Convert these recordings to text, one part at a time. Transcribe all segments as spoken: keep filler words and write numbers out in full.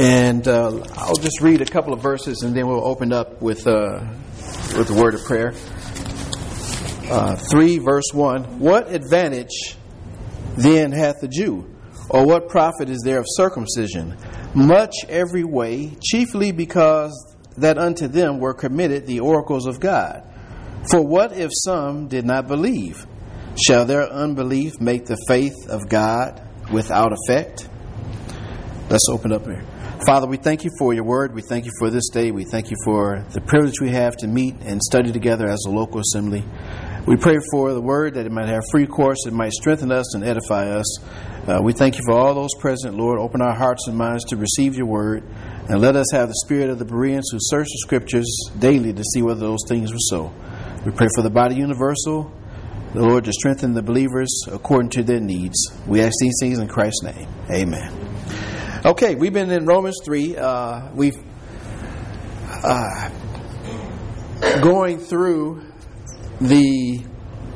And uh, I'll just read a couple of verses and then we'll open up with uh, with the word of prayer. Uh, three verse one. What advantage then hath the Jew? Or what profit is there of circumcision? Much every way, chiefly because that unto them were committed the oracles of God. For what if some did not believe? Shall their unbelief make the faith of God without effect? Let's open up here. Father, we thank you for your word. We thank you for this day. We thank you for the privilege we have to meet and study together as a local assembly. We pray for the word that it might have free course, it might strengthen us and edify us. Uh, we thank you for all those present, Lord. Open our hearts and minds to receive your word, and let us have the spirit of the Bereans who search the scriptures daily to see whether those things were so. We pray for the body universal, the Lord, to strengthen the believers according to their needs. We ask these things in Christ's name. Amen. Okay, we've been in Romans three. Uh, we've uh, going through the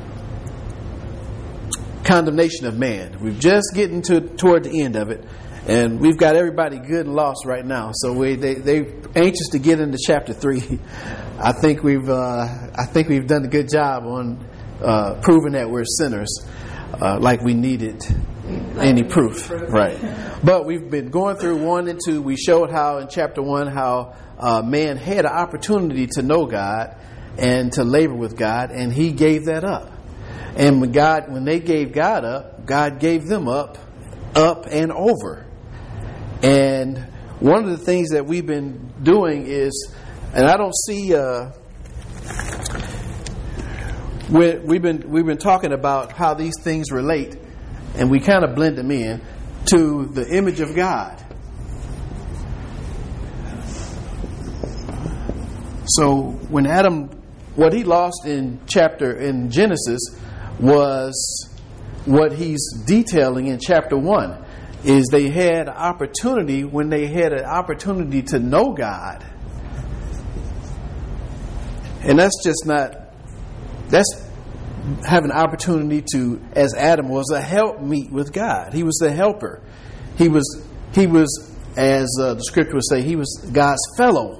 condemnation of man. We're just getting to toward the end of it, and we've got everybody good and lost right now. So we they they anxious to get into chapter three. I think we've uh, I think we've done a good job on uh, proving that we're sinners, uh, like we needed any proof, right? But we've been going through one and two. We showed how in chapter one how uh, man had an opportunity to know God and to labor with God, and he gave that up. And when God, when they gave God up, God gave them up, up and over. And one of the things that we've been doing is, and I don't see, uh, we, we've been we've been talking about how these things relate, and we kind of blend them in to the image of God. So when Adam, what he lost in chapter in Genesis was what he's detailing in chapter one, is they had an opportunity when they had an opportunity to know God. And that's just not, that's having an opportunity to, as Adam was, a help meet with God. He was the helper. He was, he was, as uh, the scripture would say, he was God's fellow,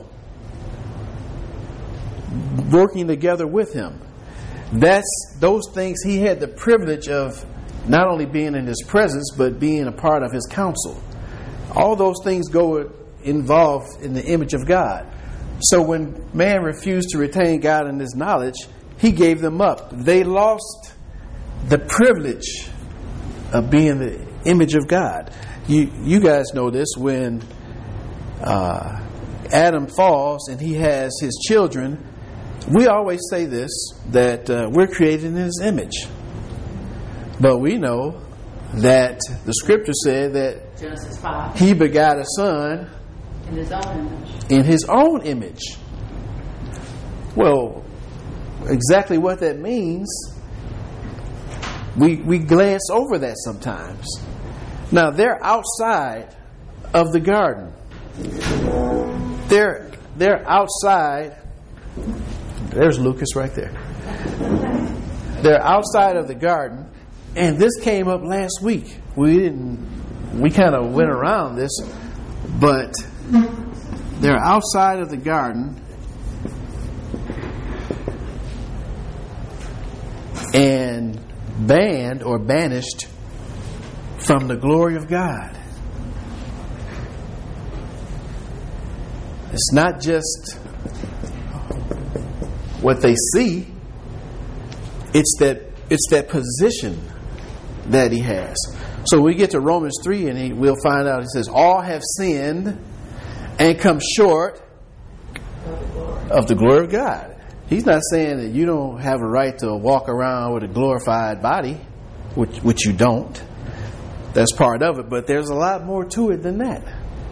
working together with him. That's those things. He had the privilege of not only being in his presence, but being a part of his counsel. All those things go involved in the image of God. So when man refused to retain God in his knowledge, he gave them up. They lost the privilege of being the image of God. You you guys know this, when uh, Adam falls and he has his children. We always say this, that uh, we're created in his image. But we know that the scripture said that Genesis five. He begot a son in his own image. In his own image. Well, exactly what that means, we we glance over that sometimes. Now, they're outside of the garden. They're they're outside. There's Lucas right there. They're outside of the garden, and this came up last week. We didn't. We kind of went around this, but they're outside of the garden, and banned or banished from the glory of God. It's not just what they see, it's that it's that position that he has. So we get to Romans three, and he, we'll find out. He says, all have sinned and come short of the glory of God. He's not saying that you don't have a right to walk around with a glorified body, which which you don't. That's part of it, but there's a lot more to it than that.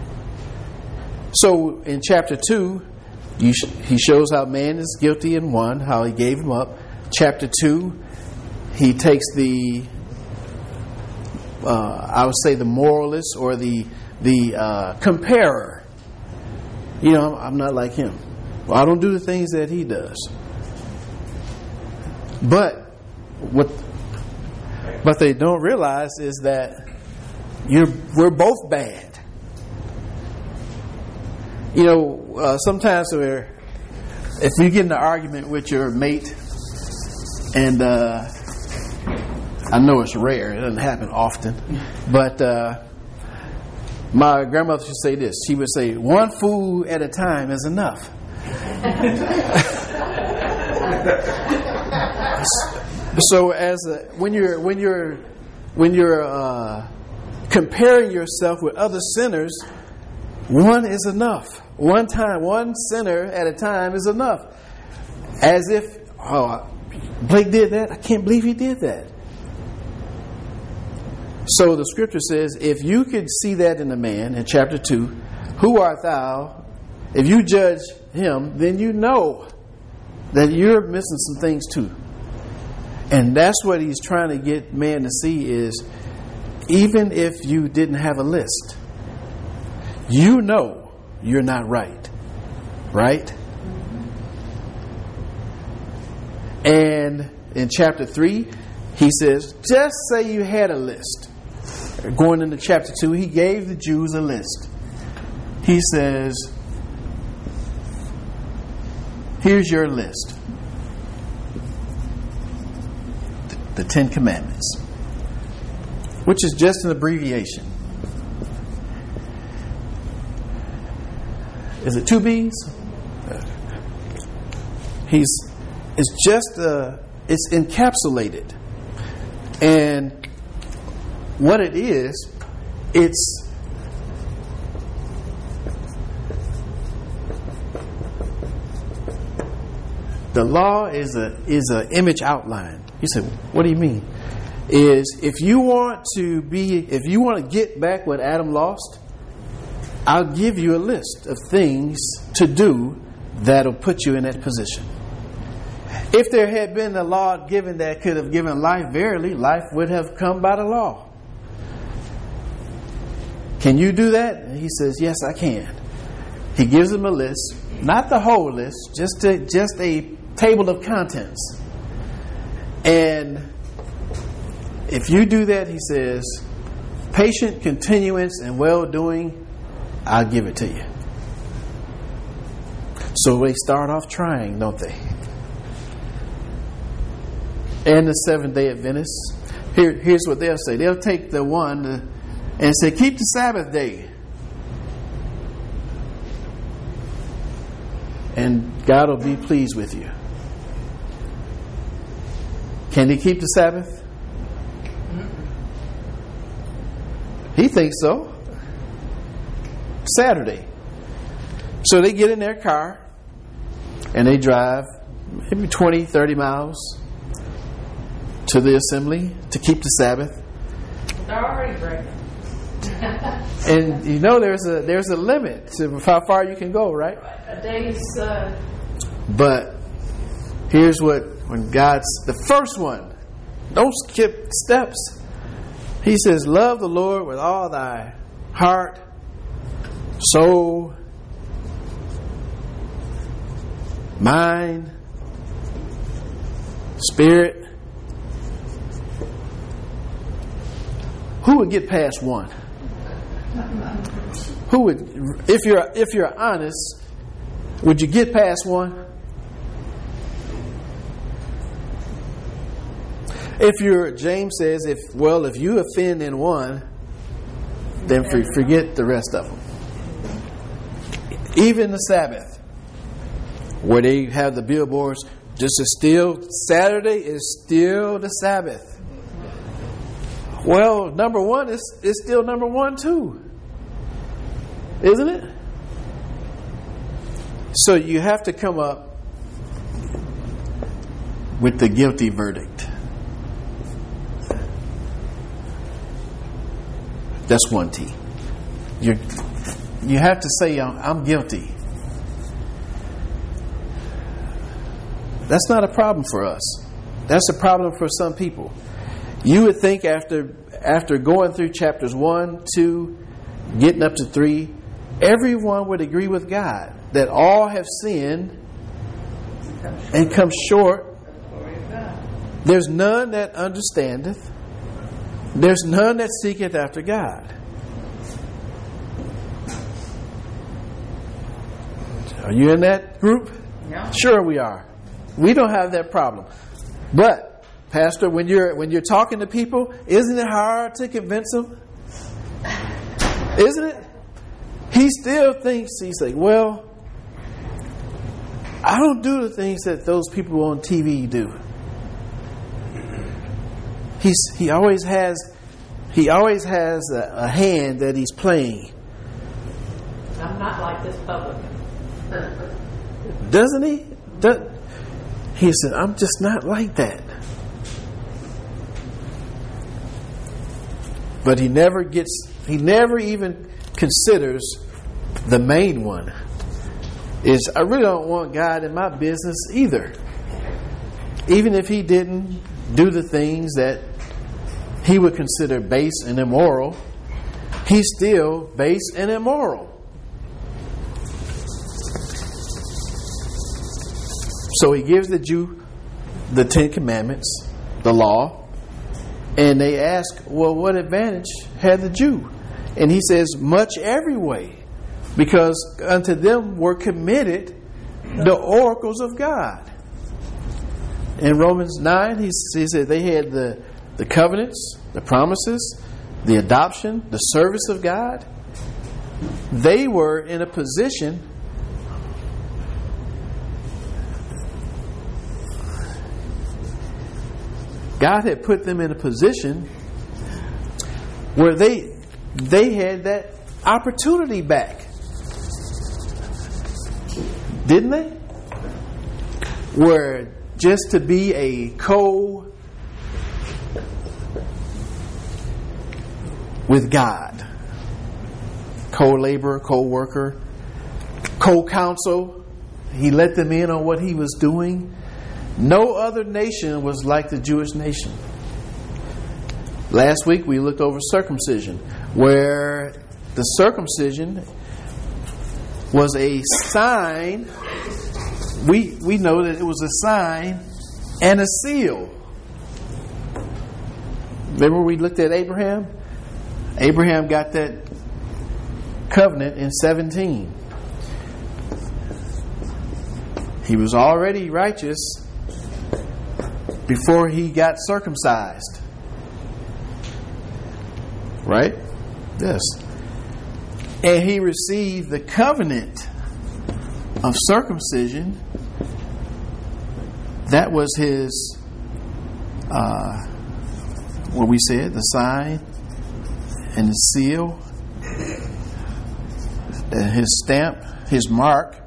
So in chapter two, You sh- he shows how man is guilty in one, how he gave him up. Chapter two, he takes the, uh, I would say the moralist or the the uh, comparer. You know, I'm not like him. Well, I don't do the things that he does. But what what they don't realize is that you're we're both bad. You know, uh, sometimes we're, if you get in an argument with your mate, and uh, I know it's rare, it doesn't happen often, but uh, my grandmother should say this. She would say, one food at a time is enough. So as a, when you're when you're when you're uh, comparing yourself with other sinners, one is enough. One time, one sinner at a time is enough. As if, oh, Blake did that. I can't believe he did that. So the scripture says, if you could see that in a man, in chapter two, who art thou? If you judge him, then you know that you're missing some things too. And that's what he's trying to get man to see is, even if you didn't have a list, you know you're not right. Right? And in chapter three, he says, just say you had a list. Going into chapter two, he gave the Jews a list. He says, here's your list. The Ten Commandments, which is just an abbreviation. Is it two B's? He's it's just uh, it's encapsulated, and what it is, it's the law is a is an image outline. He said, what do you mean? Is if you want to be, if you want to get back what Adam lost, I'll give you a list of things to do that'll put you in that position. If there had been a law given that could have given life, verily, life would have come by the law. Can you do that? And he says, yes, I can. He gives him a list, not the whole list, just a, just a table of contents. And if you do that, he says, patient continuance and well-doing, I'll give it to you. So they start off trying, don't they? And the Seventh-day Adventists, here, here's what they'll say. They'll take the one and say, keep the Sabbath day. And God will be pleased with you. Can he keep the Sabbath? He thinks so. Saturday. So they get in their car and they drive maybe twenty, thirty miles to the assembly to keep the Sabbath. They're already breaking. And you know there's a there's a limit to how far you can go, right? A day's. Uh... But here's what when God's the first one, don't skip steps. He says, "Love the Lord with all thy heart, soul, mind, spirit." Who would get past one? Who would, if you're if you're honest, would you get past one? If you're, James says, if well, if you offend in one, then for, forget the rest of them. Even the Sabbath, where they have the billboards, this is still Saturday is still the Sabbath. Well, number one is, is still number one too. Isn't it? So you have to come up with the guilty verdict. That's one T. You you have to say, I'm, I'm guilty. That's not a problem for us. That's a problem for some people. You would think after after going through chapters one, two, getting up to three, everyone would agree with God that all have sinned and come short. There's none that understandeth. There's none that seeketh after God. Are you in that group? No. Sure we are. We don't have that problem. But, Pastor, when you're when you're talking to people, isn't it hard to convince them? Isn't it? He still thinks, he's like, well, I don't do the things that those people on T V do. He's he always has he always has a, a hand that he's playing. I'm not like this publican. Doesn't he? Does, he said, I'm just not like that. But he never gets, he never even considers the main one. Is I really don't want God in my business either. Even if he didn't do the things that he would consider base and immoral, he's still base and immoral. So he gives the Jew the Ten Commandments, the law, and they ask, well, what advantage had the Jew? And he says, much every way, because unto them were committed the oracles of God. In Romans nine, he, he said they had the, the covenants, the promises, the adoption, the service of God. They were in a position God had put them in a position where they they had that opportunity back. Didn't they? Where just to be a co with God, co-laborer, co-worker, co-counsel, he let them in on what he was doing. No other nation was like the Jewish nation. Last week we looked over circumcision, where the circumcision was a sign. We we know that it was a sign and a seal. Remember we looked at Abraham? Abraham got that covenant in seventeen. He was already righteous before he got circumcised. Right? Yes. And he received the covenant of circumcision. That was his, uh, what we said, the sign and the seal, his stamp, his mark,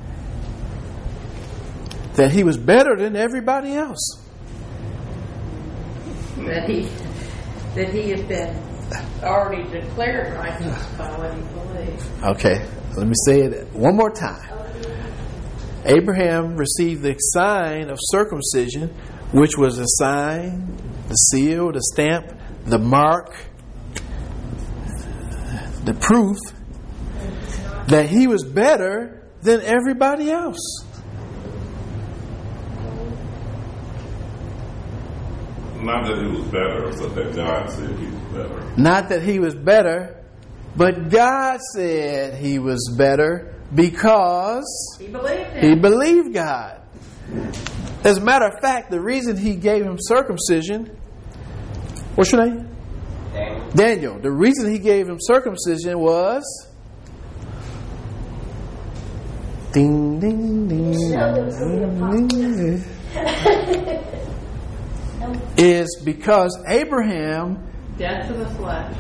that he was better than everybody else. That he that he had been already declared righteous by what he believed. Okay, let me say it one more time. Abraham received the sign of circumcision, which was a sign, the seal, the stamp, the mark, the proof that he was better than everybody else. Not that he was better, but that God said he was better. Not that he was better, but God said he was better because He believed him. he believed God. As a matter of fact, the reason he gave him circumcision, what's your name? Daniel. Daniel. The reason he gave him circumcision was ding ding ding, ding, ding, ding. Is because Abraham Death to the flesh.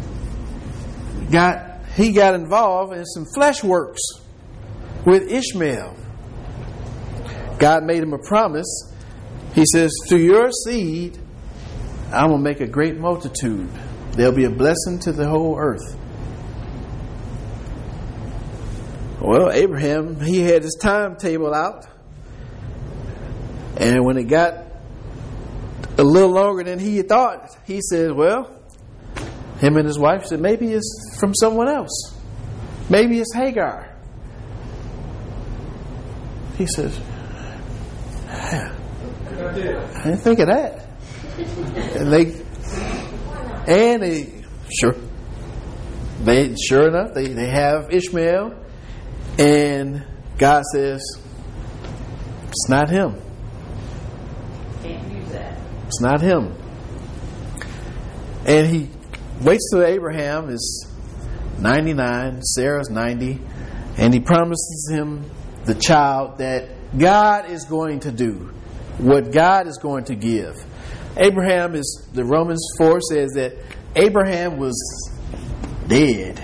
got he got involved in some flesh works with Ishmael. God made him a promise. He says, through your seed, I'm going to make a great multitude. There'll be a blessing to the whole earth. Well, Abraham, he had his timetable out. And when it got a little longer than he thought, he said, well, him and his wife said, maybe it's from someone else. Maybe it's Hagar. He says, yeah, I didn't think of that. And they, and they, sure, they, sure enough, they, they have Ishmael. And God says, it's not him. Can't use that. It's not him. And he waits till Abraham is ninety-nine, Sarah's ninety, and he promises him the child that God is going to do, what God is going to give. Abraham is, the Romans four says that Abraham was dead.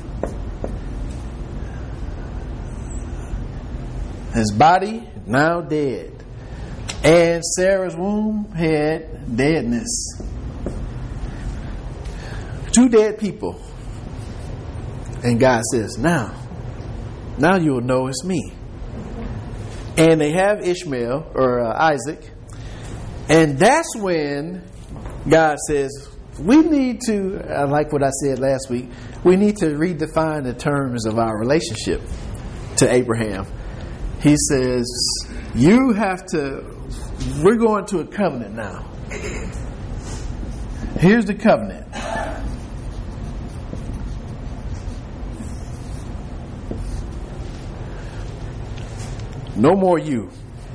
His body now dead. And Sarah's womb had deadness. Two dead people. And God says, now, now you'll know it's me. And they have Ishmael, or uh, Isaac. And that's when God says, we need to, I like what I said last week, we need to redefine the terms of our relationship to Abraham. He says, you have to, we're going to a covenant now. Here's the covenant. No more you.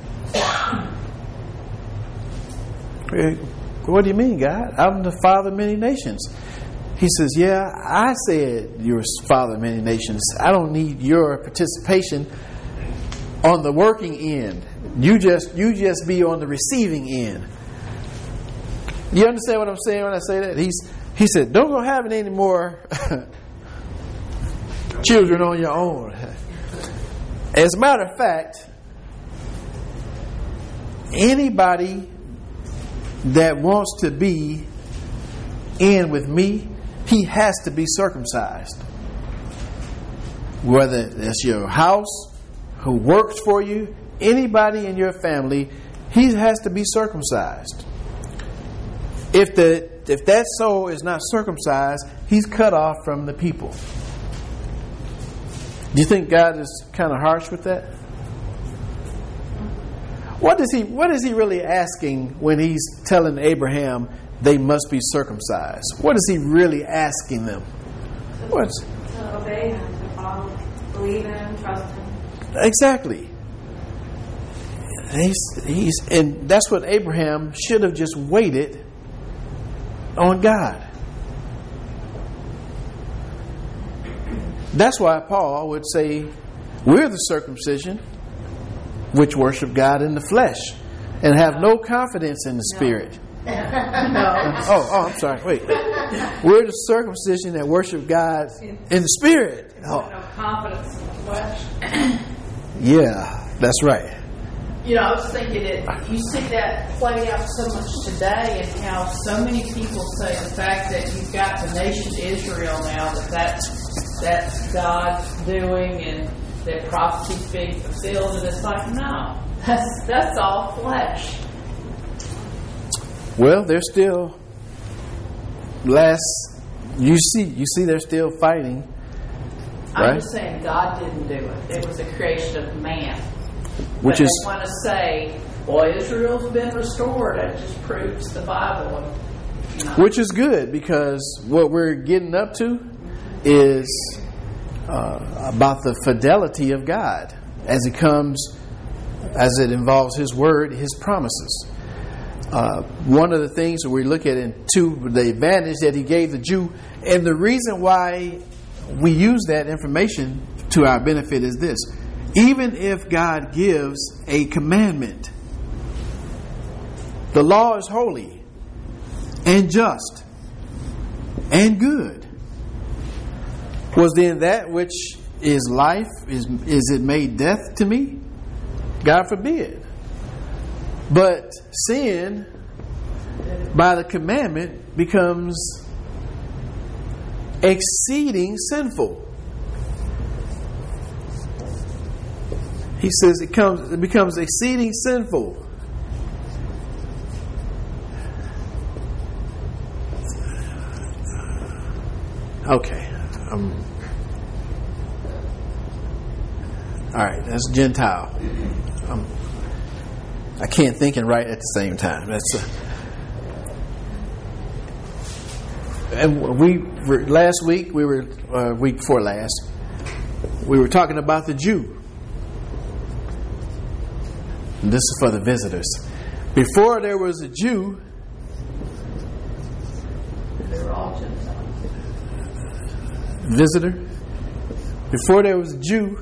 What do you mean, God? I'm the father of many nations. He says, yeah, I said you're father of many nations. I don't need your participation on the working end. You just you just be on the receiving end. You understand what I'm saying when I say that? He's he said, don't go having any more children on your own. As a matter of fact, anybody that wants to be in with me, he has to be circumcised. Whether it's your house, who works for you, anybody in your family, he has to be circumcised. If the if that soul is not circumcised, he's cut off from the people. Do you think God is kind of harsh with that? What is he what is he really asking when he's telling Abraham they must be circumcised? What is he really asking them? What's to obey him, to follow, believe in him, trust him. Exactly. He's, he's, and that's what Abraham should have just waited on God. That's why Paul would say, we're the circumcision which worship God in the flesh and have no confidence in the spirit. No. Oh, oh, I'm sorry. Wait. We're the circumcision that worship God in the spirit. Oh. No confidence in the flesh. Yeah, that's right. You know, I was thinking that you see that play out so much today, and how so many people say the fact that you've got the nation Israel now, that that's, that's God's doing, and that prophecy's being fulfilled, and it's like, no, that's that's all flesh. Well, they're still last. You see, you see, they're still fighting. Right? I'm just saying God didn't do it. It was a creation of man. Which but is they want to say, "Well, Israel's been restored." That just proves the Bible. And, you know. Which is good, because what we're getting up to is uh, about the fidelity of God as it comes, as it involves His Word, His promises. Uh, one of the things that we look at in two, the advantage that He gave the Jew, and the reason why we use that information to our benefit is this: even if God gives a commandment, the law is holy and just and good. Was then that which is life, is is it made death to me? God forbid. But sin, by the commandment, becomes exceeding sinful. He says it comes it becomes exceeding sinful. Okay. Um, all right, that's Gentile. Um, I can't think and write at the same time. That's uh, and we were, last week we were uh, week before last we were talking about the Jew. And this is for the visitors. Before there was a Jew, They were all Gentiles. visitor. Before there was a Jew,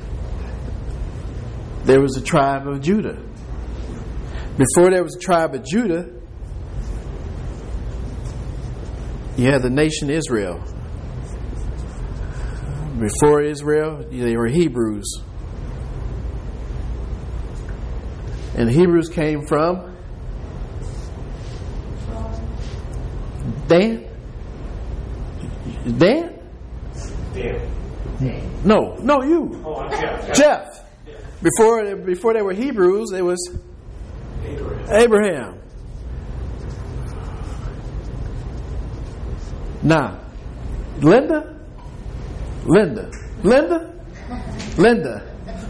there was a tribe of Judah. Before there was a tribe of Judah, you had the nation Israel. Before Israel, they were Hebrews. And the Hebrews came from Dan? Dan? Dan. No, no, you. Oh, I'm Jeff. Jeff. Before, before they were Hebrews, it was Abraham. Abraham. Now, Linda? Linda. Linda? Linda.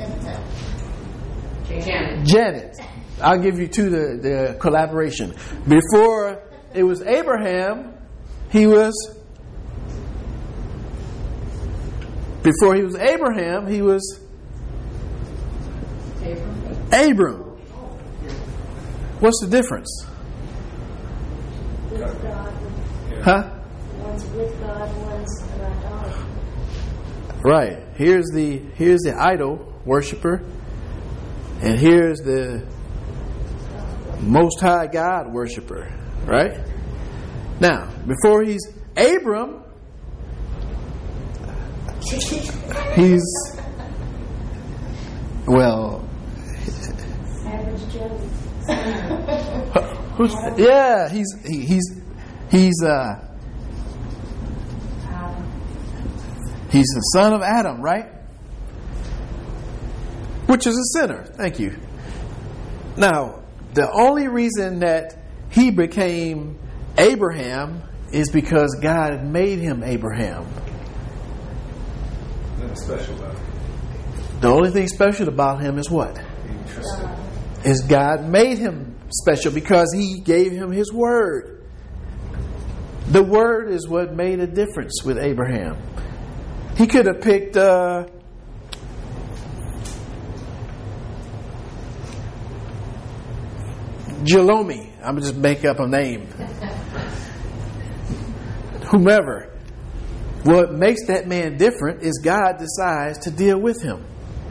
Janet. Janet. I'll give you two the, the collaboration. Before it was Abraham, he was. Before he was Abraham, he was Abram. Abram. What's the difference? With God. Huh? One's with God, one's an idolater. Right. Here's the here's the idol worshiper, and here's the Most High God worshiper. Right? Now, before he's Abram, he's well. Average Joe. Who's, yeah, he's he, he's he's uh he's the son of Adam, right? Which is a sinner. Thank you. Now, the only reason that he became Abraham is because God made him Abraham. Nothing special about it. The only thing special about him is what? Being trusted. Is God made him special because he gave him his word. The word is what made a difference with Abraham. He could have picked uh, Jalomi. I'm going to just make up a name. Whomever. What makes that man different is God decides to deal with him.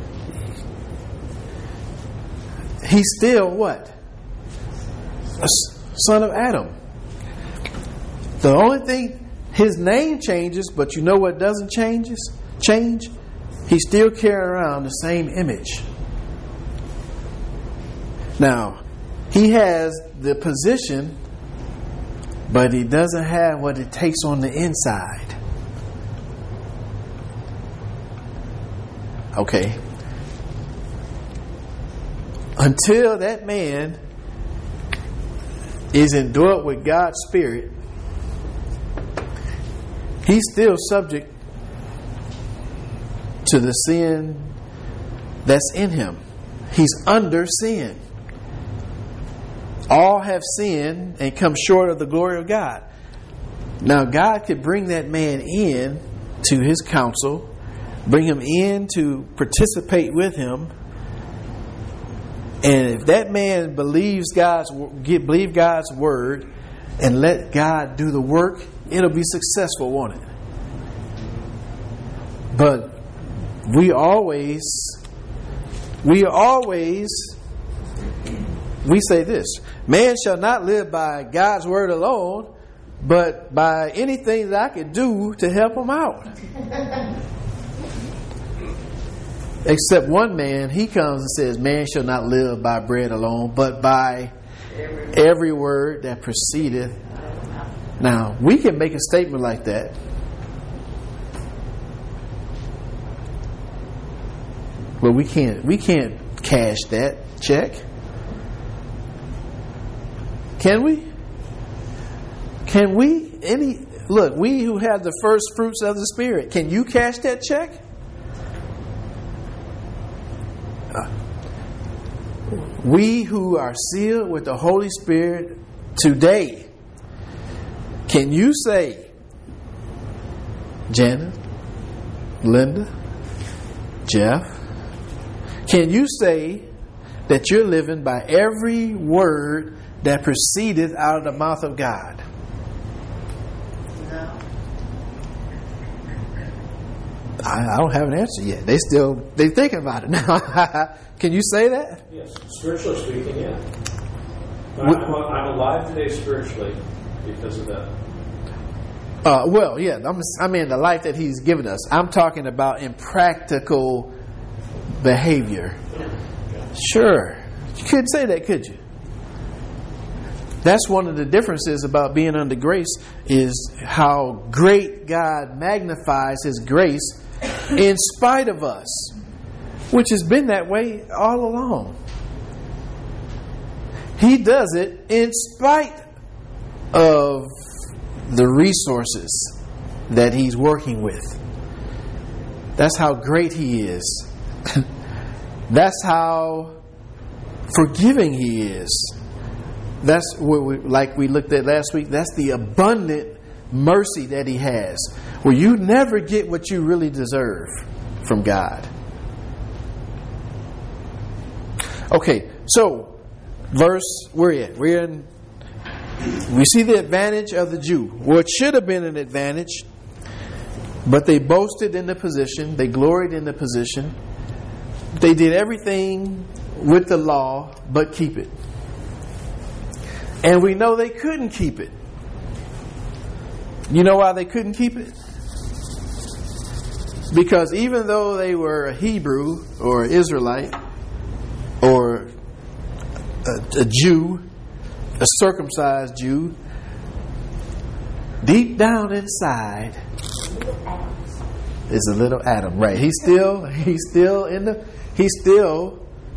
He's still what? A son of Adam. The only thing, his name changes, but you know what doesn't changes? Change? He still carries around the same image. Now, he has the position, but he doesn't have what it takes on the inside. Okay. Until that man is endued with God's Spirit, he's still subject to the sin that's in him. He's under sin. All have sinned and come short of the glory of God. Now, God could bring that man in to his counsel, bring him in to participate with him. And if that man believes God's believe God's word and let God do the work, it'll be successful, won't it? But we always, we always, we say this: man shall not live by God's word alone, but by anything that I could do to help him out. Except one man, he comes and says, man shall not live by bread alone, but by every word that proceedeth. Now, we can make a statement like that. But we can't we can't cash that check. Can we? Can we? Any look, we who have the first fruits of the Spirit, can you cash that check? We who are sealed with the Holy Spirit today, can you say, Janet, Linda, Jeff, can you say that you're living by every word that proceeded out of the mouth of God? No. I, I don't have an answer yet. They still they thinking about it now. Can you say that? Yes, spiritually speaking, yeah. But What- I'm, I'm alive today spiritually because of that. Uh, well, yeah. I'm, I mean, the life that He's given us. I'm talking about in practical behavior. Sure, you couldn't say that, could you? That's one of the differences about being under grace, is how great God magnifies His grace in spite of us, which has been that way all along. He does it in spite of the resources that He's working with. That's how great He is. That's how forgiving He is. That's what we, like we looked at last week, that's the abundant mercy that He has, where you never get what you really deserve from God. Okay, so verse, where are we We're in, we see the advantage of the Jew. Well, it should have been an advantage, but they boasted in the position, they gloried in the position, they did everything with the law but keep it. And we know they couldn't keep it. You know why they couldn't keep it? Because even though they were a Hebrew or an Israelite or a, a Jew, a circumcised Jew, deep down inside is a little Adam. Right? He's still he's still in the he's still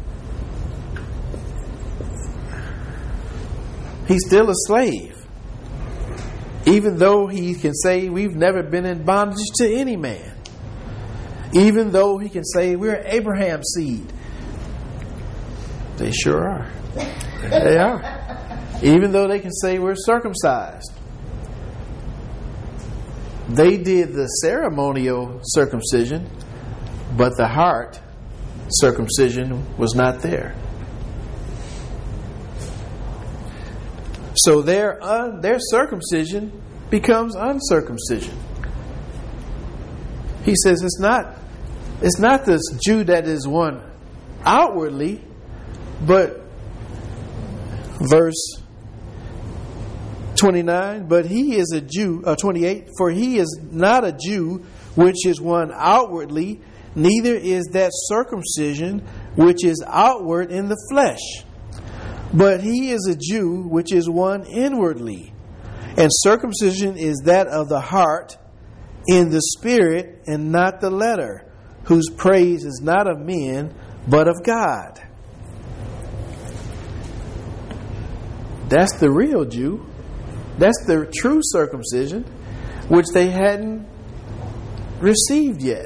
He's still a slave. Even though he can say we've never been in bondage to any man. Even though he can say we're Abraham's seed. They sure are. They are. Even though they can say we're circumcised. They did the ceremonial circumcision, but the heart circumcision was not there. So their un, their circumcision becomes uncircumcision. He says it's not it's not this Jew that is one outwardly, but verse twenty-nine, but he is a Jew, uh, twenty-eight, for he is not a Jew which is one outwardly, neither is that circumcision which is outward in the flesh. But he is a Jew which is one inwardly. And circumcision is that of the heart in the spirit and not the letter, whose praise is not of men but of God. That's the real Jew. That's the true circumcision, which they hadn't received yet.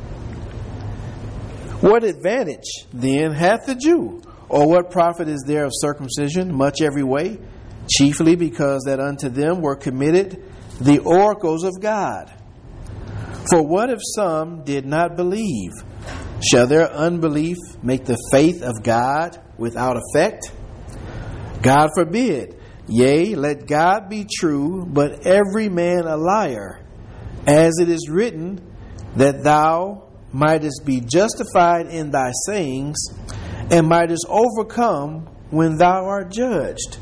What advantage then hath the Jew? Or what profit is there of circumcision? Much every way, chiefly because that unto them were committed the oracles of God. For what if some did not believe? Shall their unbelief make the faith of God without effect? God forbid. Yea, let God be true, but every man a liar. As it is written, that thou mightest be justified in thy sayings, and mightest overcome when thou art judged.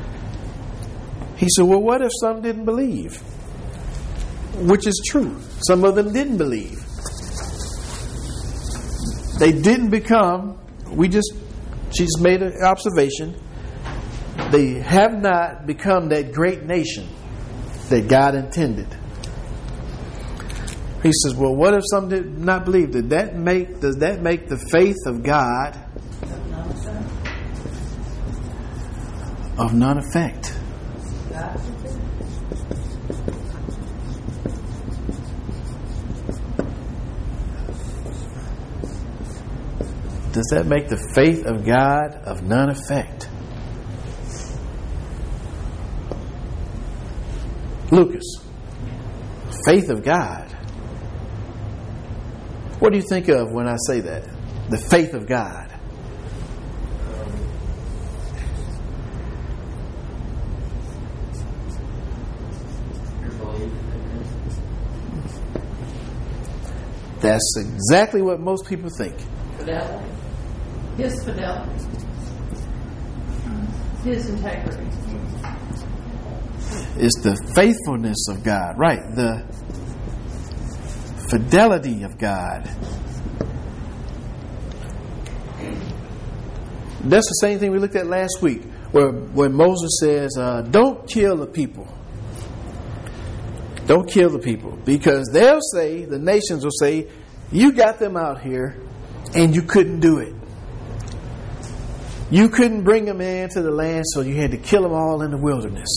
He said, well, what if some didn't believe? Which is true. Some of them didn't believe. They didn't become, we just, she just made an observation, they have not become that great nation that God intended. He says, well, what if some did not believe? Did that make, does that make the faith of God of none effect? Does that make the faith of God of none effect? Lucas, faith of God. What do you think of when I say that? The faith of God. That's exactly what most people think. Fidelity. His fidelity. His integrity. It's the faithfulness of God, right? The fidelity of God. That's the same thing we looked at last week, where when Moses says, uh, "Don't kill the people. Don't kill the people," because they'll say, the nations will say, "You got them out here, and you couldn't do it. You couldn't bring them into the land, so you had to kill them all in the wilderness."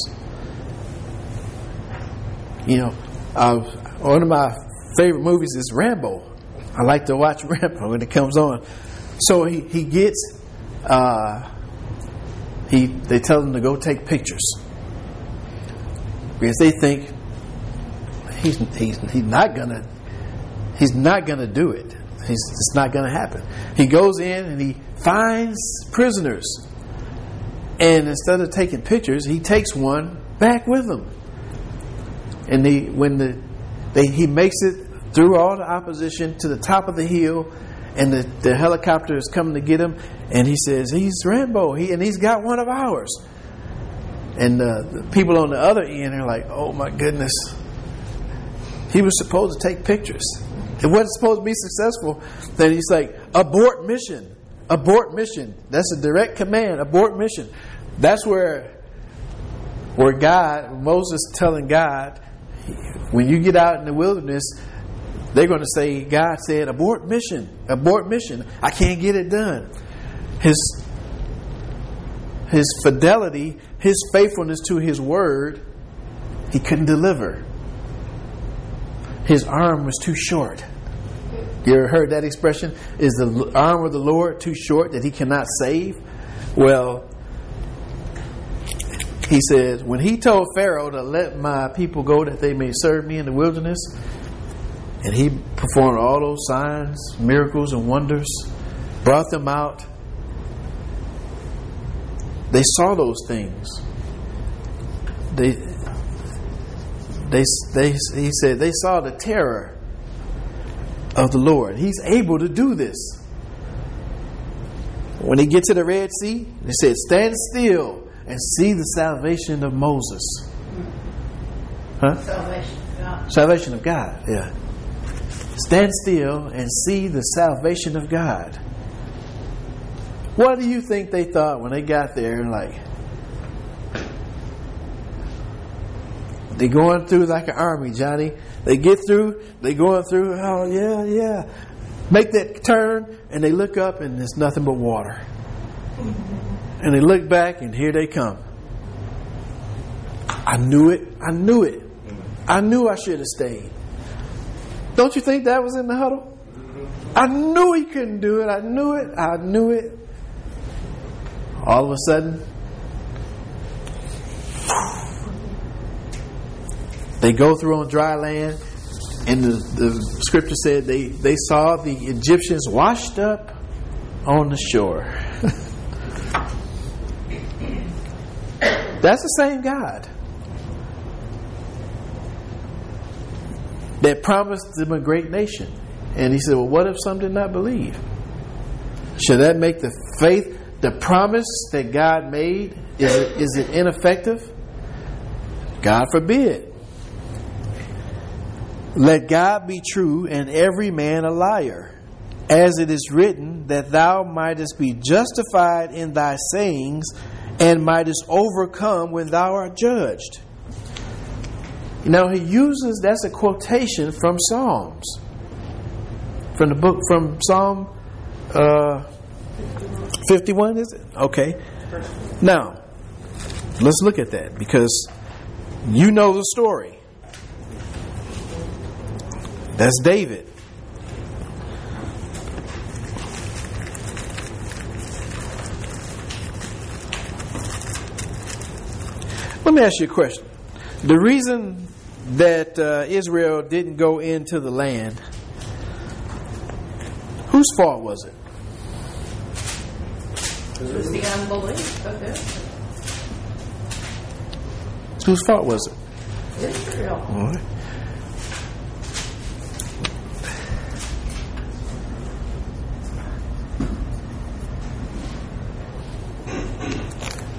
You know, uh, one of my favorite movies is Rambo. I like to watch Rambo when it comes on. So he, he gets, uh, he they tell him to go take pictures. Because they think he's, he's, he's not gonna, he's not gonna do it. He's, it's not gonna happen. He goes in and he finds prisoners. And instead of taking pictures, he takes one back with him. And they, when the, they, he makes it through all the opposition to the top of the hill, and the, the helicopter is coming to get him, and he says, "He's Rambo, he, and he's got one of ours." And uh, the people on the other end are like, "Oh my goodness, he was supposed to take pictures. It wasn't supposed to be successful." Then he's like, "Abort mission, abort mission." That's a direct command, abort mission. That's where, where God, Moses telling God, when you get out in the wilderness, they're going to say, "God said, abort mission, abort mission. I can't get it done." His, his fidelity, his faithfulness to his word, he couldn't deliver. His arm was too short. You ever heard that expression? Is the arm of the Lord too short that he cannot save? Well, he says, when he told Pharaoh to let my people go that they may serve me in the wilderness, and he performed all those signs, miracles, and wonders, brought them out, they saw those things. They, they, they, he said they saw the terror of the Lord. He's able to do this. When he gets to the Red Sea, they said, "Stand still and see the salvation of Moses." Huh? Salvation of God. Salvation of God, yeah. Stand still and see the salvation of God. What do you think they thought when they got there? Like, they going through like an army, Johnny. They get through, they going through, oh yeah, yeah. Make that turn, and they look up, and there's nothing but water. And they look back, and here they come. I knew it. I knew it. I knew I should have stayed. Don't you think that was in the huddle? I knew he couldn't do it. I knew it. I knew it. All of a sudden, they go through on dry land, and the, the scripture said they, they saw the Egyptians washed up on the shore. That's the same God that promised them a great nation. And he said, well, what if some did not believe? Should that make the faith, the promise that God made, is it, is it ineffective? God forbid. Let God be true and every man a liar, as it is written, that thou mightest be justified in thy sayings and mightest overcome when thou art judged. Now he uses, that's a quotation from Psalms. From the book, from Psalm uh, fifty-one, is it? Okay. Now, let's look at that, because you know the story. That's David. Let me ask you a question. The reason that uh, Israel didn't go into the land, whose fault was it? It was the unbelief of it. Whose fault was it? Israel. All right.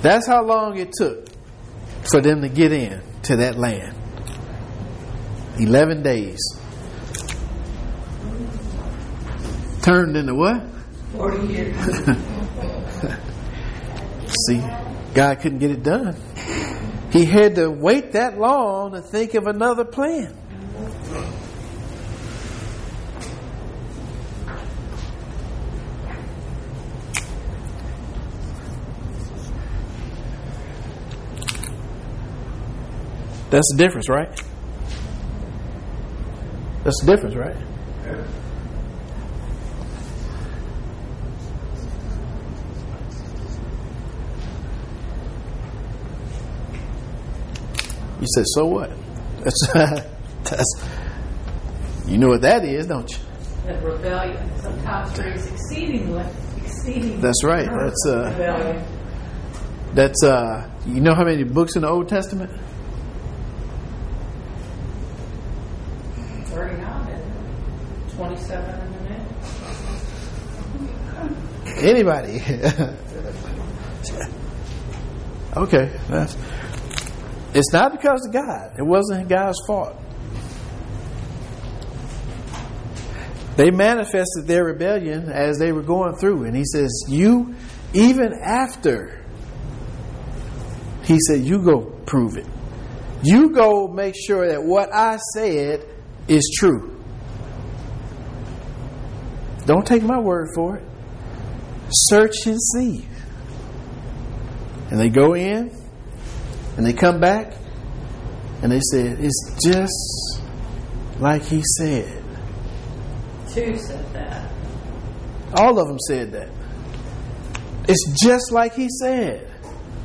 That's how long it took for them to get in to that land. Eleven days. Turned into what? Forty years. See, God couldn't get it done. He had to wait that long to think of another plan. That's the difference, right? That's the difference, right? You said, so what? That's, that's, you know what that is, don't you? That rebellion sometimes brings exceedingly, exceedingly. That's right. That's uh, rebellion. that's uh, you know how many books in the Old Testament? Thirty-nine, isn't it? Twenty-seven in the middle. Anybody? Okay, that's. It's not because of God. It wasn't God's fault. They manifested their rebellion as they were going through. And he says, you, even after, he said, you go prove it. You go make sure that what I said is true. Don't take my word for it. Search and see. And they go in. And they come back and they said, it's just like he said. Two said that. All of them said that. It's just like he said.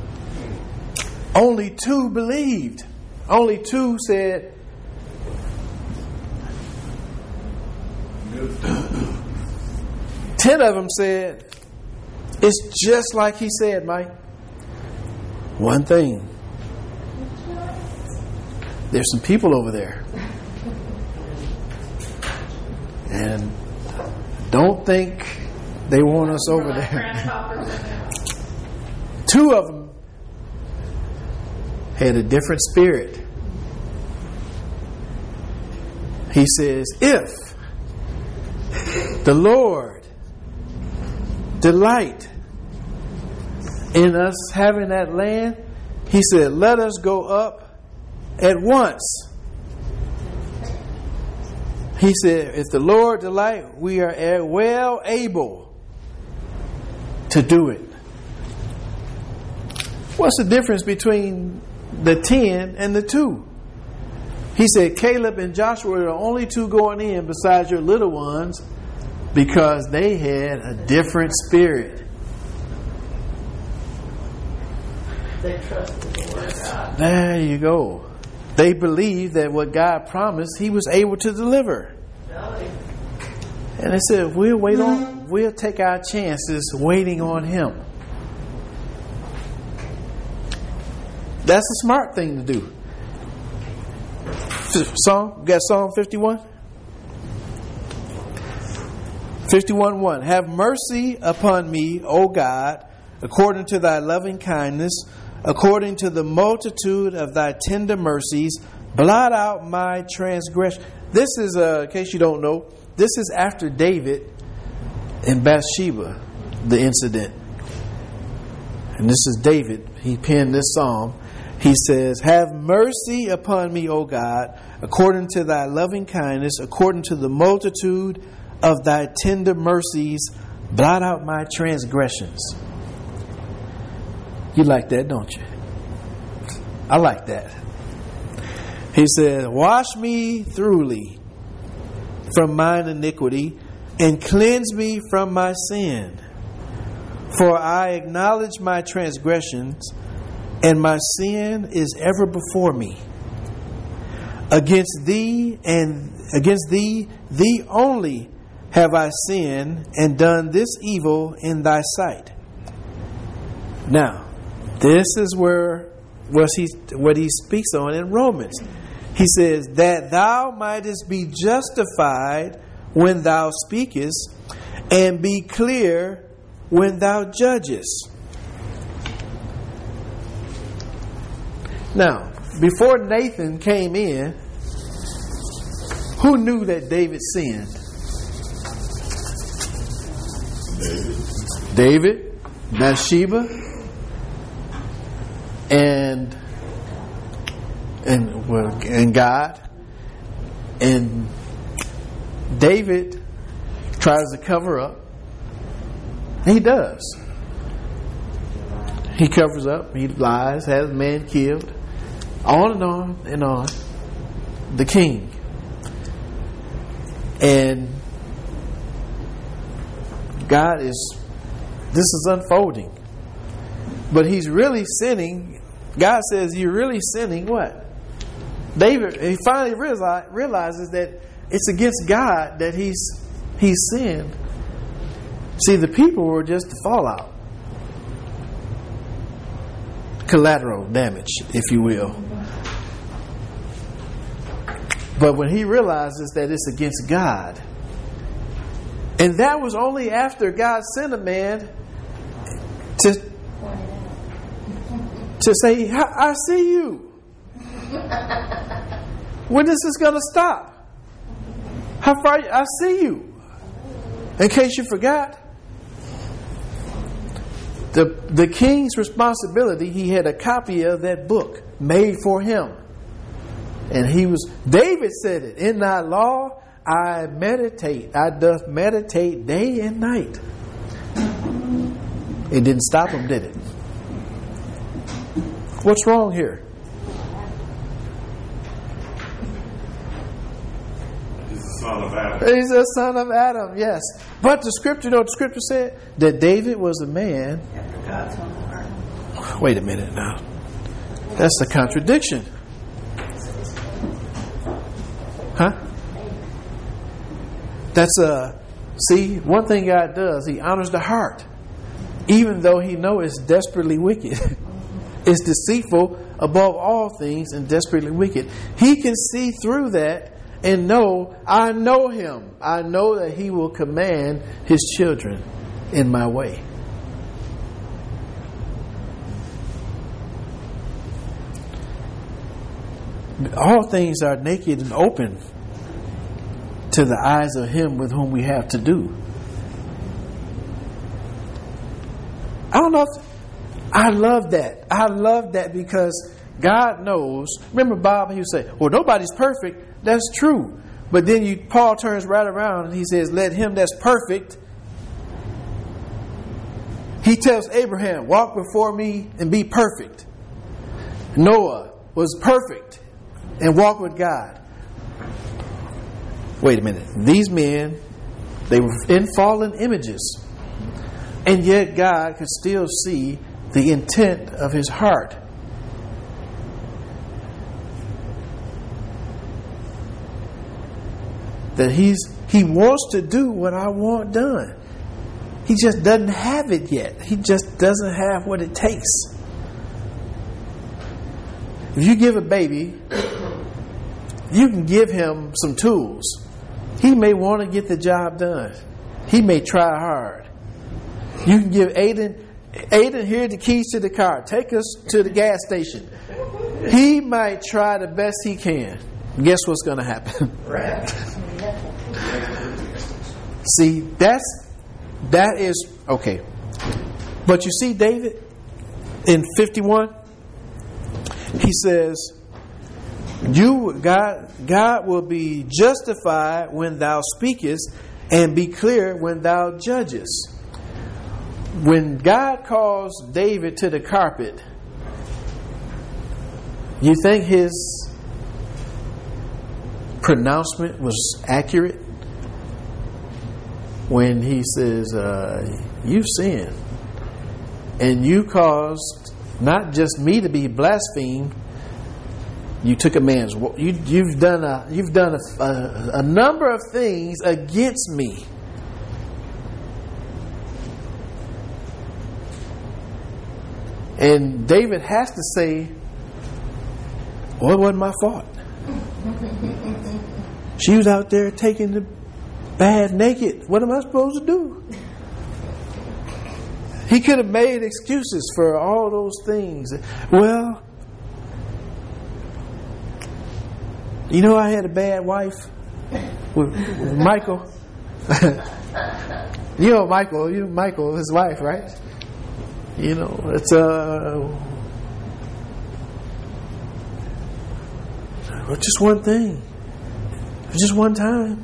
Only two believed. Only two said, ten of them said, it's just like he said, Mike. One thing. There's some people over there. And don't think they want us over there. Two of them had a different spirit. He says, if the Lord delight in us having that land, he said, let us go up at once. He said, if the Lord delight, we are well able to do it. What's the difference between the ten and the two? He said, Caleb and Joshua are the only two going in besides your little ones because they had a different spirit. They trusted the word of God. There you go. They believed that what God promised, He was able to deliver. Really? And they said, we'll wait on, we'll take our chances waiting on Him. That's a smart thing to do. Psalm, got Psalm fifty-one? fifty-one one. Have mercy upon me, O God, according to thy loving kindness, according to the multitude of thy tender mercies, blot out my transgression. This is, uh, in case you don't know, this is after David and Bathsheba, the incident. And this is David. He penned this psalm. He says, have mercy upon me, O God, according to thy loving kindness, according to the multitude of thy tender mercies, blot out my transgressions. You like that, don't you? I like that. He said, wash me thoroughly from mine iniquity and cleanse me from my sin. For I acknowledge my transgressions, and my sin is ever before me. Against thee and against thee, thee only have I sinned and done this evil in thy sight. Now, this is where what he what he speaks on in Romans. He says, that thou mightest be justified when thou speakest, and be clear when thou judgest. Now, before Nathan came in, who knew that David sinned? David. David, Bathsheba, and and well, and God. And David tries to cover up. He does. He covers up. He lies. Has a man killed. On and on and on. The king. And God is, this is unfolding. But he's really sinning. God says, you're really sinning what? David, he finally realize, realizes that it's against God that he's he's sinned. See, the people were just the fallout. Collateral damage, if you will. But when he realizes that it's against God, and that was only after God sent a man to to say, I see you. When is this going to stop? How far? I see you. In case you forgot, the the king's responsibility. He had a copy of that book made for him, and he was. David said it in thy law. I meditate. I doth meditate day and night. It didn't stop him, did it? What's wrong here? Son of Adam. He's a son of Adam, yes. But the scripture, you know what the scripture said? That David was a man. Wait a minute now. That's a contradiction. Huh? That's a, see, one thing God does, he honors the heart. Even though he knows it's desperately wicked. It's deceitful above all things and desperately wicked. He can see through that and know, I know him. I know that he will command his children in my way. All things are naked and open to the eyes of him with whom we have to do. I don't know if, I love that. I love that because God knows. Remember Bob, he would say, well, nobody's perfect. That's true. But then you, Paul turns right around and he says, let him that's perfect. He tells Abraham, walk before me and be perfect. Noah was perfect and walked with God. Wait a minute. These men, they were in fallen images. And yet God could still see the intent of his heart. That he's he wants to do what I want done. He just doesn't have it yet. He just doesn't have what it takes. If you give a baby, you can give him some tools. He may want to get the job done. He may try hard. You can give Aiden, Aiden, here are the keys to the car. Take us to the gas station. He might try the best he can. Guess what's going to happen? Right. See, that's that is okay. But you see, David in fifty-one, he says, "You God, God will be justified when thou speakest, and be clear when thou judgest." When God calls David to the carpet, you think his pronouncement was accurate? When he says, uh, "You've sinned, and you caused not just me to be blasphemed. You took a man's. You, you've done a. You've done a, a, a number of things against me." And David has to say, "Well, it wasn't my fault. She was out there taking the bath naked. What am I supposed to do?" He could have made excuses for all those things. Well, You know, I had a bad wife with, with Michael. You know Michael, you know Michael, his wife, right? You know, it's uh, just one thing, just one time.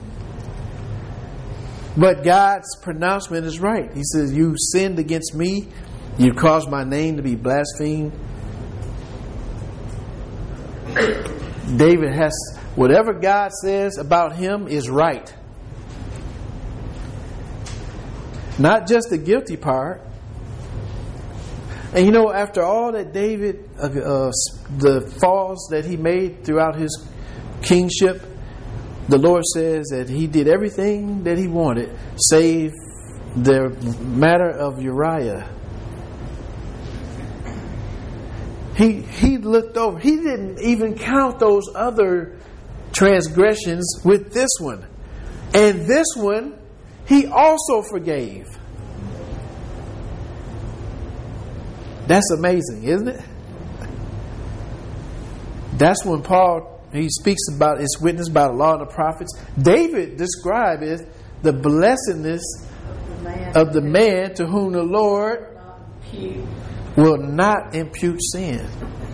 But God's pronouncement is right. He says, "You sinned against me. You caused my name to be blasphemed." David has whatever God says about him is right. Not just the guilty part. And you know, after all that David, uh, uh, the falls that he made throughout his kingship, the Lord says that he did everything that he wanted, save the matter of Uriah. He he looked over. He didn't even count those other transgressions with this one. And this one, he also forgave. That's amazing, isn't it? That's when Paul, he speaks about his witness by the law and the prophets. David described it, the blessedness The man of the man to whom the Lord not impute. will not impute sin.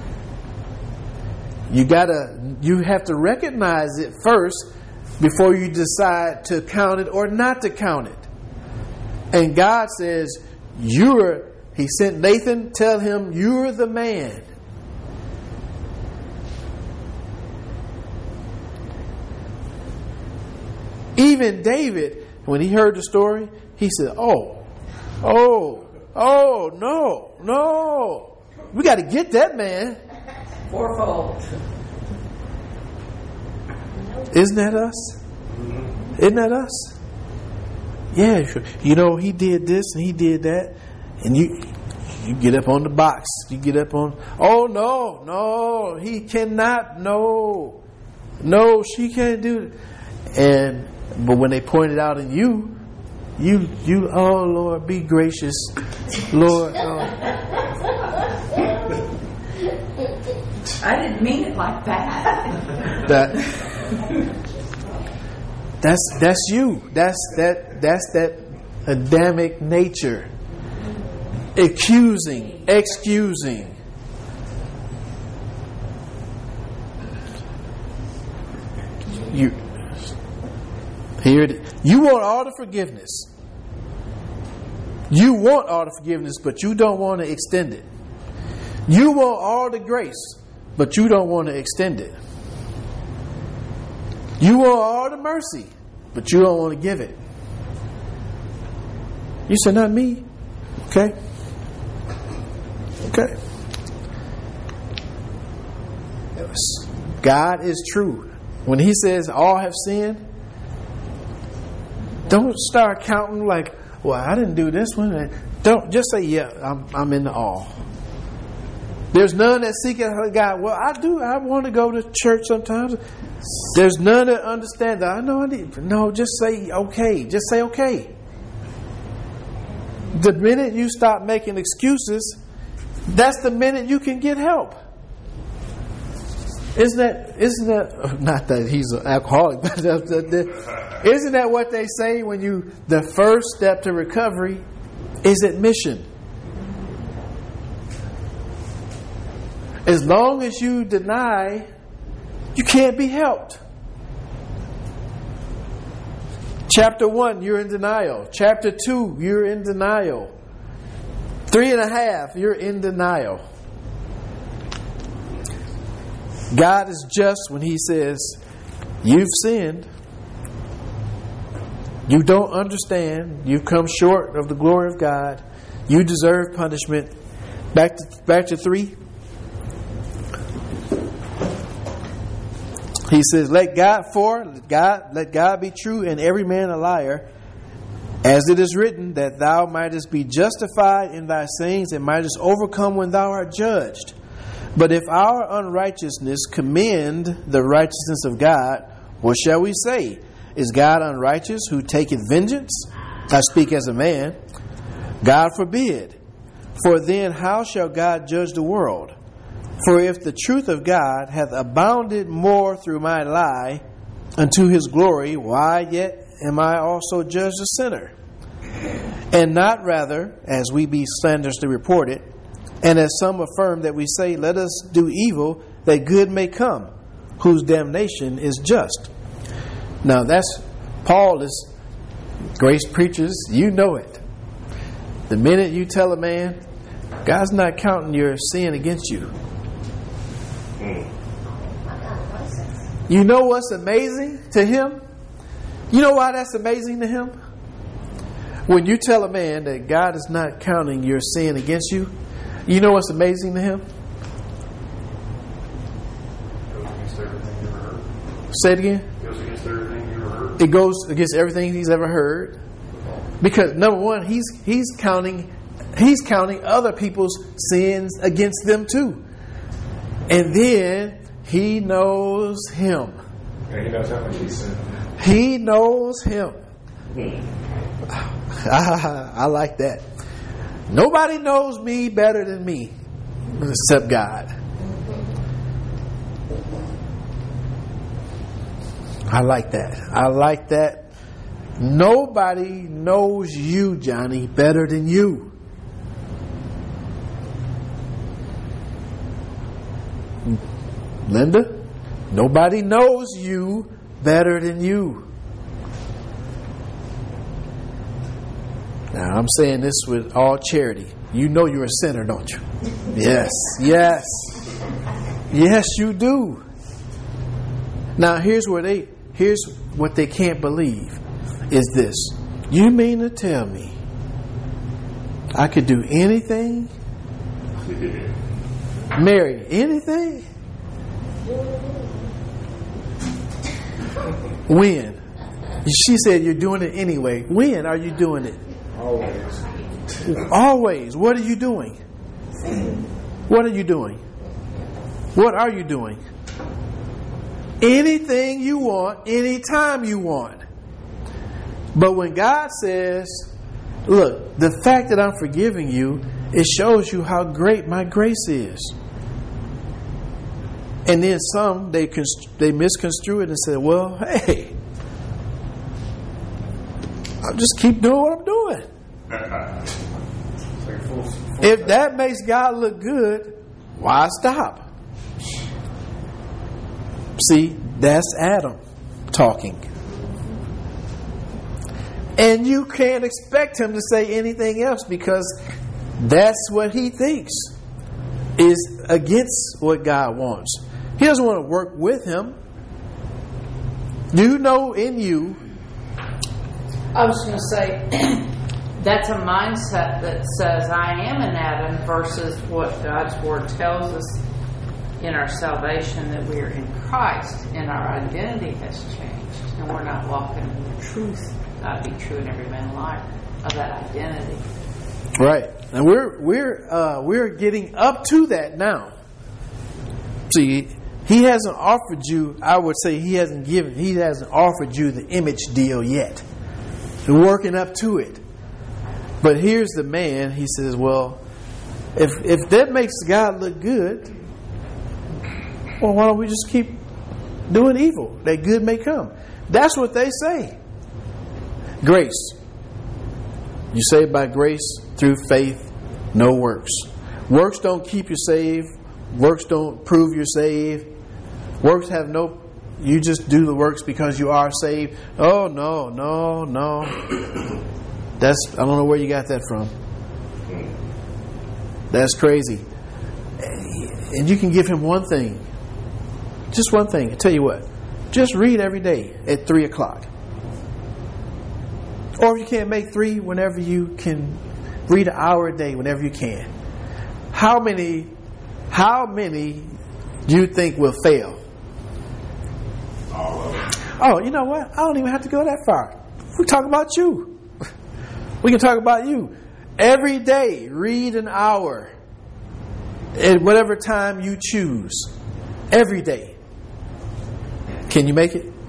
You gotta, you have to recognize it first before you decide to count it or not to count it. And God says, "You're." He sent Nathan, tell him, "You're the man." Even David, when he heard the story, he said, "Oh, oh, oh, no, no. We got to get that man." Fourfold. Isn't that us? Isn't that us? Yeah, sure. You know, he did this and he did that. And you you get up on the box. You get up on, "Oh, no, no, he cannot. No, no, she can't do it." And, but when they point it out in you, you, you, "Oh, Lord, be gracious. Lord, oh." I didn't mean it like that. That that's that's you. That's that that's that Adamic nature. Accusing, excusing. You here it is. You want all the forgiveness. You want all the forgiveness, but you don't want to extend it. You want all the grace, but you don't want to extend it. You want all the mercy, but you don't want to give it. You said, "Not me." Okay. Okay. God is true. When He says all have sinned, don't start counting like, "Well, I didn't do this one." Don't just say, "Yeah, I'm I'm in the all." There's none that seeketh God. Well, I do. I want to go to church sometimes. There's none that understand that. I know I need. No, just say okay. Just say okay. The minute you stop making excuses, that's the minute you can get help. Isn't that? Isn't that? Not that he's an alcoholic, but the, the, the, isn't that what they say when you? The first step to recovery is admission. As long as you deny, you can't be helped. Chapter one, you're in denial. Chapter two, you're in denial. Three and a half, you're in denial. God is just when He says, "You've sinned. You don't understand. You've come short of the glory of God. You deserve punishment." Back to back to three. He says, "Let God for God let God be true and every man a liar, as it is written, that thou mightest be justified in thy sayings and mightest overcome when thou art judged. But if our unrighteousness commend the righteousness of God, what shall we say? Is God unrighteous who taketh vengeance? I speak as a man. God forbid. For then how shall God judge the world? For if the truth of God hath abounded more through my lie unto his glory, why yet am I also judged a sinner? And not rather, as we be slanderously reported, and as some affirm that we say, let us do evil, that good may come, whose damnation is just. Now that's, Paul is, grace preachers, you know it. The minute you tell a man, God's not counting your sin against you. You know what's amazing to him? You know why that's amazing to him? When you tell a man that God is not counting your sin against you, you know what's amazing to him? Say it again. Goes against everything you ever heard. It goes against everything he's ever heard. Because number one, he's he's counting he's counting other people's sins against them too. And then he knows him. And he knows how much he's sinned. He knows him. I, I like that. Nobody knows me better than me except God. I like that. I like that. Nobody knows you, Johnny, better than you. Linda, nobody knows you better than you. Now, I'm saying this with all charity. You know you're a sinner, don't you? Yes, yes. Yes, you do. Now, here's where they here's what they can't believe is this. You mean to tell me I could do anything? Marry anything? When? She said you're doing it anyway. When are you doing it? Always. Always. What are you doing? What are you doing? What are you doing? Anything you want, anytime you want. But when God says, look, the fact that I'm forgiving you, it shows you how great my grace is. And then some, they const- they misconstrue it and say, well, hey, I'll just keep doing what I'm doing. If that makes God look good, why stop? See, that's Adam talking. And you can't expect him to say anything else because that's what he thinks is against what God wants. He doesn't want to work with him. You know in you. I was going to say, that's a mindset that says I am an Adam versus what God's Word tells us in our salvation, that we are in Christ and our identity has changed and we're not walking in the truth, not be true in every man's life of that identity. Right, and we're we're uh, we're getting up to that now. See, he hasn't offered you. I would say he hasn't given. He hasn't offered you the image deal yet. We're working up to it. But here's the man. He says, "Well, if if that makes God look good, well, why don't we just keep doing evil that good may come?" That's what they say. Grace. You saved by grace through faith, no works. Works don't keep you saved. Works don't prove you're saved. Works have no... You just do the works because you are saved. Oh, no, no, no. That's... I don't know where you got that from. That's crazy. And you can give him one thing. Just one thing. I tell you what. Just read every day at three o'clock. Or if you can't make three, whenever you can, read an hour a day, whenever you can. How many, how many do you think will fail? All of it. Oh, you know what? I don't even have to go that far. We talk about you. We can talk about you. Every day, read an hour at whatever time you choose. Every day. Can you make it?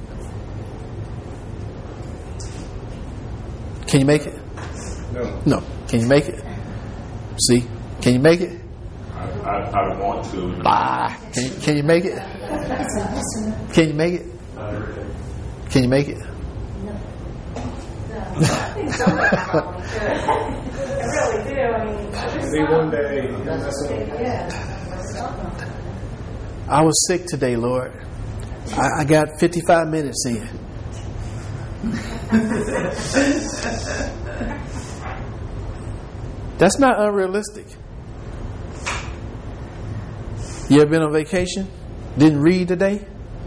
Can you make it? No. No. Can you make it? See? Can you make it? I, I want to. Ah, can you, can you make it? Can you make it? Can you make it? I think somebody probably could. I really do. I mean, I just Maybe one day. yeah. I was sick today, Lord. I, I got fifty-five minutes in. That's not unrealistic. You ever been on vacation? Didn't read today?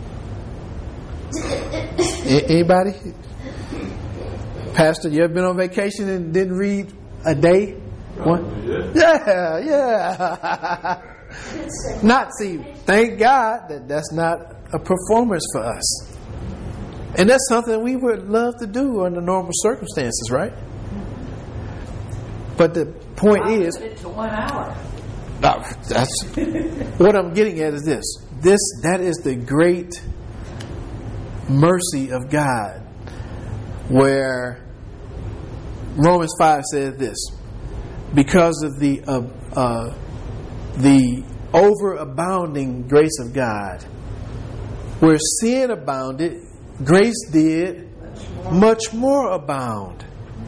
A- anybody? Pastor, you ever been on vacation and didn't read a day? One? Yeah, yeah. Not see. Thank God that that's not a performance for us, and that's something we would love to do under normal circumstances, right? But the point I is, put it to one hour. uh, that's what I'm getting at. Is this this that is the great mercy of God, where Romans five says this: because of the uh, uh, the overabounding grace of God, where sin abounded, grace did much more abound.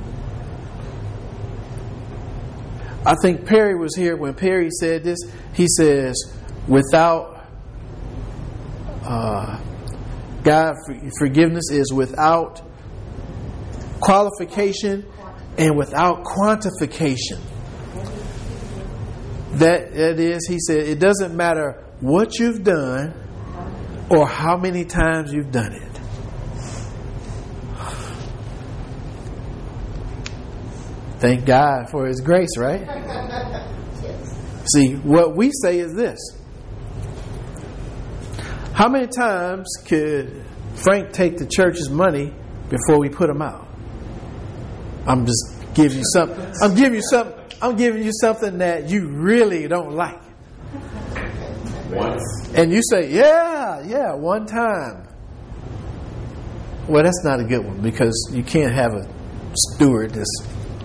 I think Perry was here when Perry said this. He says, without uh, God, forgiveness is without qualification and without quantification. That, that is, he said, it doesn't matter what you've done or how many times you've done it. Thank God for His grace, right? See, what we say is this: how many times could Frank take the church's money before we put him out? I'm just giving you something. I'm giving you something. I'm giving you something that you really don't like. Once. And you say, yeah, yeah, one time. Well, that's not a good one, because you can't have a steward that's...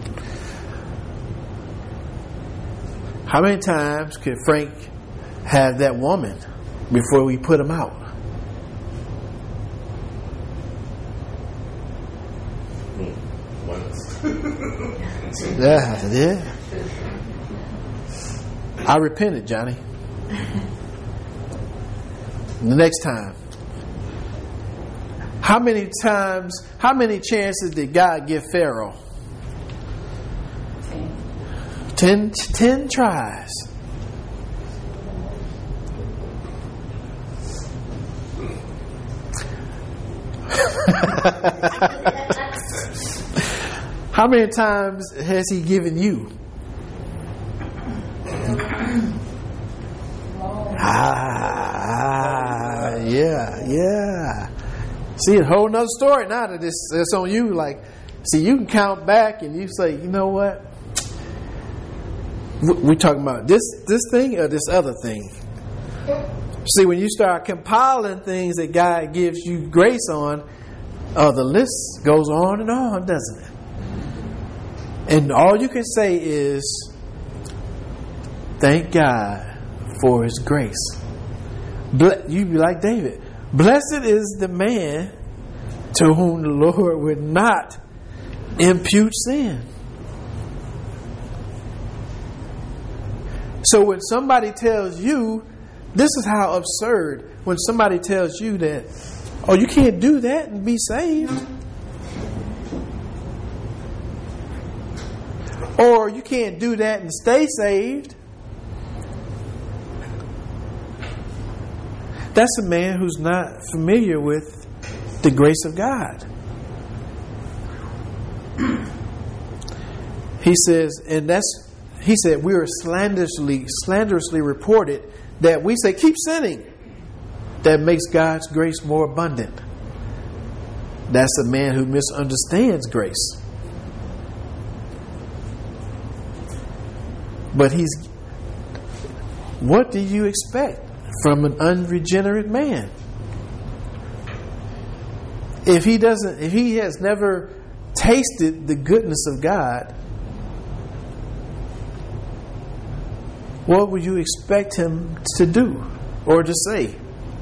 How many times could Frank have that woman before we put him out? Once. Yeah, yeah. I repented, Johnny. The next time. How many times, how many chances did God give Pharaoh? Ten, ten tries. How many times has He given you? Ah, yeah, yeah. See, a whole nother story now that this it's on you. Like, see, you can count back and you say, you know what? We're talking about this this thing or this other thing. See, when you start compiling things that God gives you grace on, uh, the list goes on and on, doesn't it? And all you can say is, thank God for His grace. You be like David. Blessed is the man to whom the Lord would not impute sin. So when somebody tells you, this is how absurd, when somebody tells you that, oh, you can't do that and be saved. Or you can't do that and stay saved. That's a man who's not familiar with the grace of God. He says, and that's, he said, we are slanderously, slanderously reported that we say, keep sinning. That makes God's grace more abundant. That's a man who misunderstands grace. But he's, what do you expect from an unregenerate man? If he doesn't, if he has never tasted the goodness of God, what would you expect him to do or to say?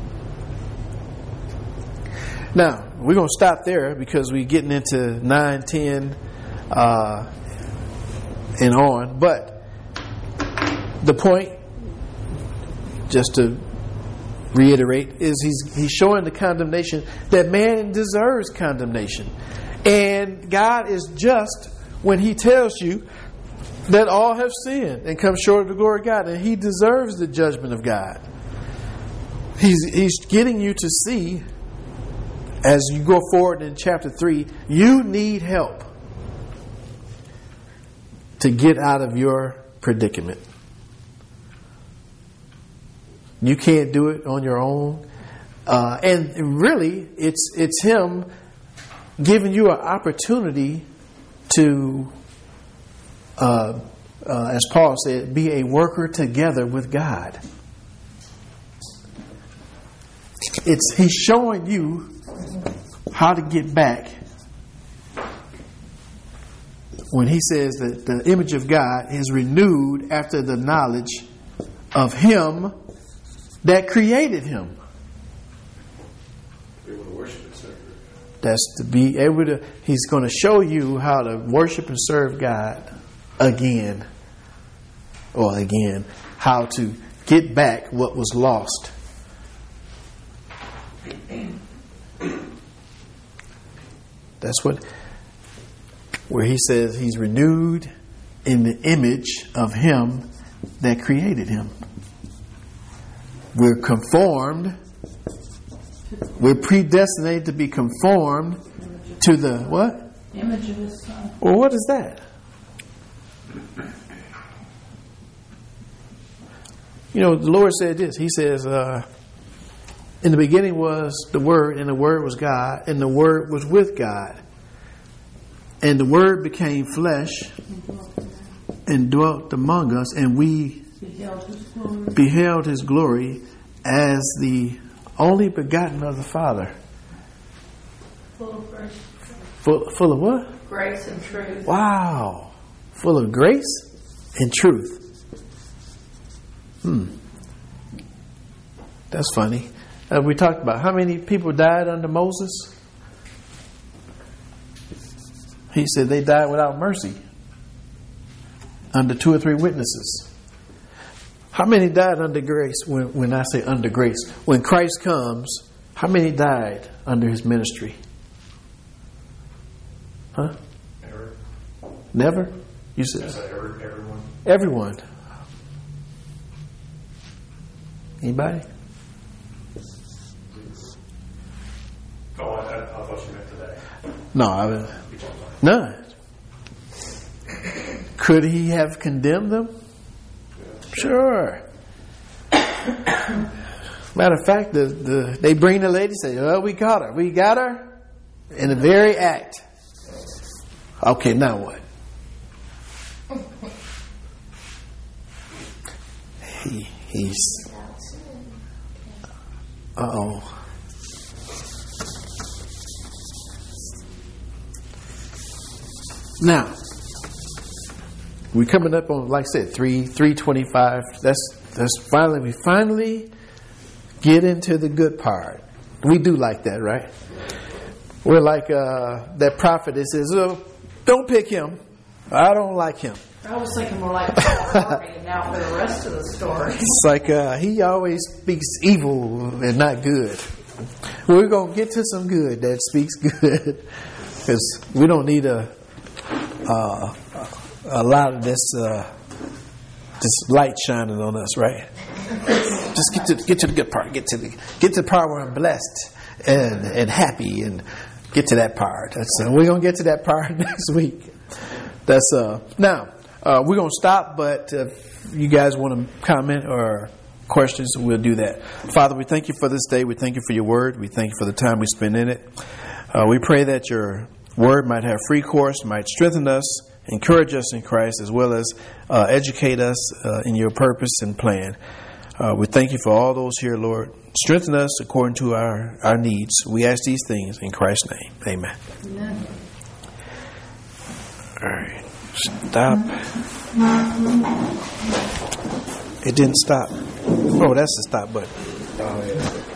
Now, we're going to stop there because we're getting into nine, ten, uh, and on. But the point, just to reiterate, is he's he's showing the condemnation that man deserves condemnation. And God is just when he tells you that all have sinned and come short of the glory of God, and he deserves the judgment of God. He's he's getting you to see, as you go forward in chapter three, you need help to get out of your predicament. You can't do it on your own. Uh, and really, it's it's him giving you an opportunity to, uh, uh, as Paul said, be a worker together with God. It's he's showing you how to get back. When he says that the image of God is renewed after the knowledge of him that created him. That's to be able to, he's going to show you how to worship and serve God again. Or again, how to get back what was lost. That's what, where he says he's renewed in the image of him that created him. We're conformed. We're predestinated to be conformed to the what? Image of his son. Well, what is that? You know, the Lord said this. He says, uh, in the beginning was the Word, and the Word was God, and the Word was with God. And the Word became flesh and dwelt among us, and we Beheld his glory. beheld his glory as the only begotten of the Father. Full of grace. Full, full of what? Grace and truth. Wow. Full of grace and truth. Hmm. That's funny. Uh, we talked about how many people died under Moses. He said they died without mercy. Under two or three witnesses. How many died under grace? When, when I say under grace, when Christ comes, how many died under his ministry? Huh? Never. Never? You said I said every, everyone. everyone. Anybody? Oh, I, I, I thought you meant today. No, I none. Could he have condemned them? Sure. Matter of fact, the, the they bring the lady, say, "Oh, we got her. We got her in the very act." Okay, now what? He he's. Uh oh. Now, we're coming up on, like I said, three three twenty five. That's that's finally we finally get into the good part. We do like that, right? We're like uh, that prophet that says, "Oh, don't pick him. I don't like him." I was thinking more like Harvey now for the rest of the story. It's like uh, he always speaks evil and not good. We're gonna get to some good that speaks good, because we don't need a uh, a lot of this uh, this light shining on us, right? Just get to get to the good part. Get to the get to the part where I'm blessed and and happy, and get to that part. That's uh, we're gonna get to that part next week. That's uh now uh, we're gonna stop, but uh, if you guys want to comment or questions, we'll do that. Father, we thank you for this day. We thank you for your word. We thank you for the time we spend in it. Uh, we pray that your word might have free course, might strengthen us, encourage us in Christ, as well as uh, educate us uh, in your purpose and plan. Uh, we thank you for all those here, Lord. Strengthen us according to our, our needs. We ask these things in Christ's name. Amen. Amen. All right. Stop. It didn't stop. Oh, that's the stop button. Oh, yeah.